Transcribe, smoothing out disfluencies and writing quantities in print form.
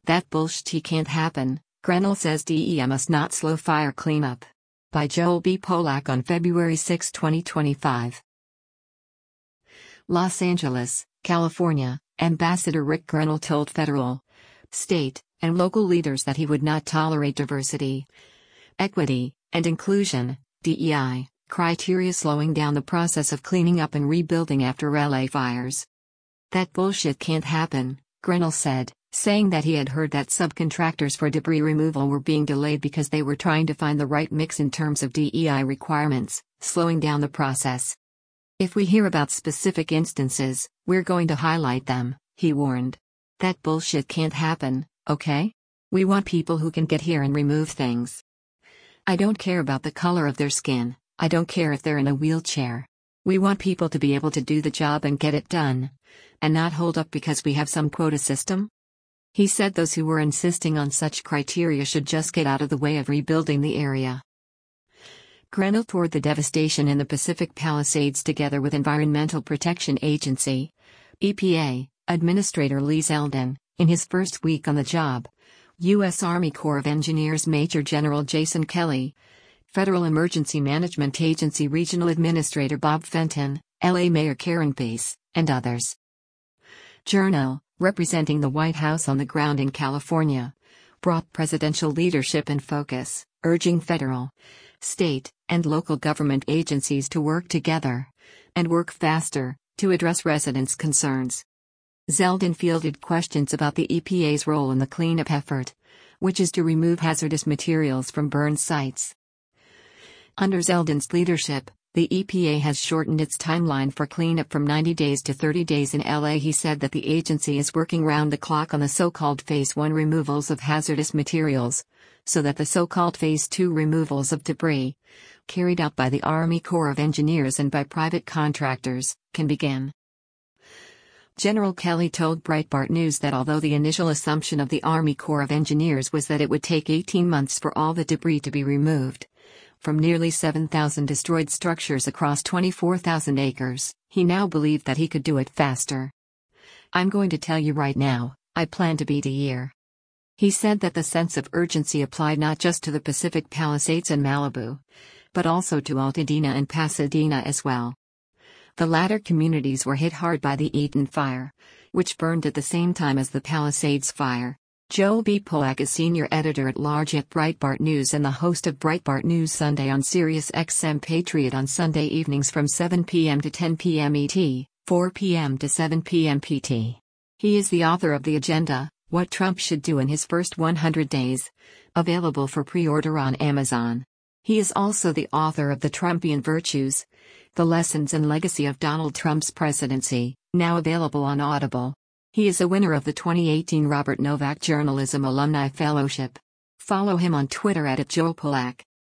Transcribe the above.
That bullshit can't happen, Grenell says DEI must not slow fire cleanup. By Joel B. Polak on February 6, 2025. Los Angeles, California, Ambassador Rick Grenell told federal, state, and local leaders that he would not tolerate diversity, equity, and inclusion, DEI, criteria slowing down the process of cleaning up and rebuilding after LA fires. That bullshit can't happen, Grenell said, saying that he had heard that subcontractors for debris removal were being delayed because they were trying to find the right mix in terms of DEI requirements, slowing down the process. If we hear about specific instances, we're going to highlight them, he warned. That bullshit can't happen, okay? We want people who can get here and remove things. I don't care about the color of their skin, I don't care if they're in a wheelchair. We want people to be able to do the job and get it done. And not hold up because we have some quota system? He said those who were insisting on such criteria should just get out of the way of rebuilding the area. Grenell toured the devastation in the Pacific Palisades together with Environmental Protection Agency, EPA, Administrator Lee Zeldin, in his first week on the job, U.S. Army Corps of Engineers Major General Jason Kelly, Federal Emergency Management Agency Regional Administrator Bob Fenton, LA Mayor Karen Bass, and others. Grenell, representing the White House on the ground in California, brought presidential leadership and focus, urging federal, state, and local government agencies to work together and work faster to address residents' concerns. Zeldin fielded questions about the EPA's role in the cleanup effort, which is to remove hazardous materials from burn sites. Under Zeldin's leadership, the EPA has shortened its timeline for cleanup from 90 days to 30 days in LA. He said that the agency is working round the clock on the so-called Phase 1 removals of hazardous materials, so that the so-called Phase 2 removals of debris, carried out by the Army Corps of Engineers and by private contractors, can begin. General Kelly told Breitbart News that although the initial assumption of the Army Corps of Engineers was that it would take 18 months for all the debris to be removed from nearly 7,000 destroyed structures across 24,000 acres, he now believed that he could do it faster. I'm going to tell you right now, I plan to beat a year. He said that the sense of urgency applied not just to the Pacific Palisades and Malibu, but also to Altadena and Pasadena as well. The latter communities were hit hard by the Eaton Fire, which burned at the same time as the Palisades Fire. Joel B. Polak is senior editor-at-large at Breitbart News and the host of Breitbart News Sunday on Sirius XM Patriot on Sunday evenings from 7 p.m. to 10 p.m. ET, 4 p.m. to 7 p.m. PT. He is the author of The Agenda, What Trump Should Do in His First 100 Days, available for pre-order on Amazon. He is also the author of The Trumpian Virtues, The Lessons and Legacy of Donald Trump's Presidency, now available on Audible. He is a winner of the 2018 Robert Novak Journalism Alumni Fellowship. Follow him on Twitter @JoelPolak.